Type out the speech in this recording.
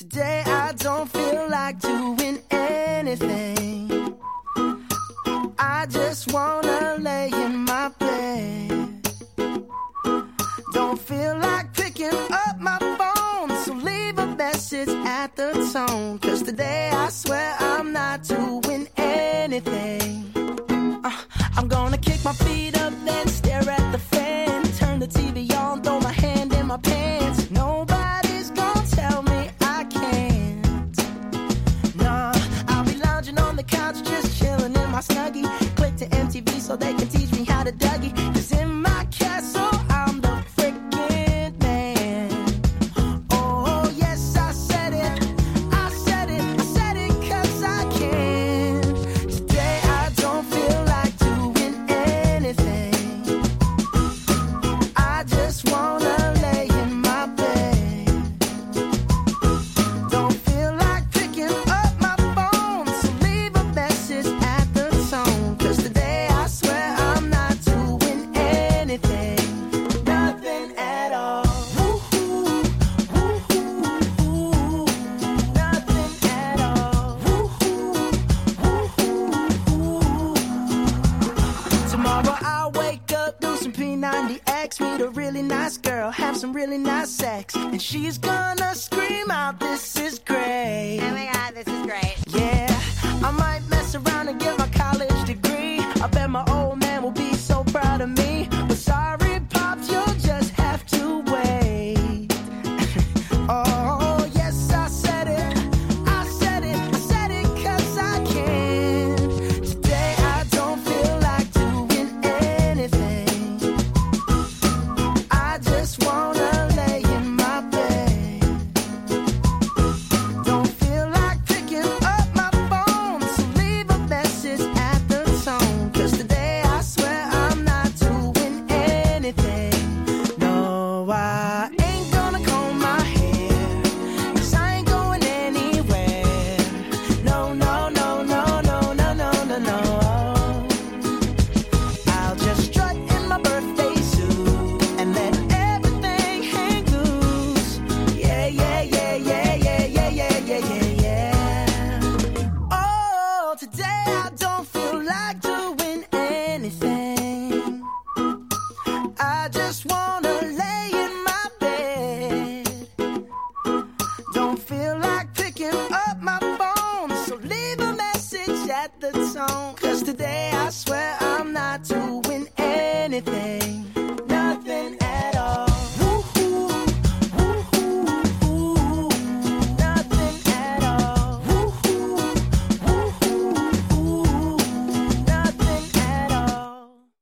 Today I don't feel like doing anything. I just wanna lay in my bed. Don't feel like picking up my phone, so leave a message at the tone. 'Cause today I swear I'm not doing anything. I'm gonna kick my feet up, then stare at the fan. Turn the TV on, throw my hand in my pants. Nobody's gonna tell me I can't. Nah, I'll be lounging on the couch, just chilling in my Snuggie. Click to MTV so they can teach me how to Dougie. 'Cause in my castle, I'm the freaking man. Oh, yes, I said it. I said it. I said it 'cause I can. Today I don't feel like doing anything. I just wanna lay in my bed. Don't feel like picking up my phone, so leave a message at the tone. 'Cause today I swear I'm not doing anything. Nothing at all. Woo-hoo, woo-hoo, nothing at all. Woo-hoo, woo-hoo. Tomorrow I'll wake up, do some P90X, meet a really nice girl, have some really nice sex, and she's gonna scream out, "This is great." Oh my God, this is great. Yeah, I might mess around and get my college degree. I bet my old man will be so proud of me. But sorry, Pops, you'll just have to wait. Oh, yes, I said it. I said it. I said it 'cause I can. Today I don't feel like doing anything. I just wanna lay in my bed. Don't feel like picking up my phone, so leave a message at the tone. 'Cause today I swear I'm not doing anything. No, I ain't gonna comb my hair, 'cause I ain't going anywhere. No, no, no, no, no, no, no, no, no. I'll just strut in my birthday suit and let everything hang loose. Yeah, yeah, yeah, yeah, yeah, yeah, yeah, yeah, yeah, yeah. Oh, today I don't feel like doing anything. I just wanna lay in my bed. Don't feel like picking up my phone, so leave a message at the tone. 'Cause today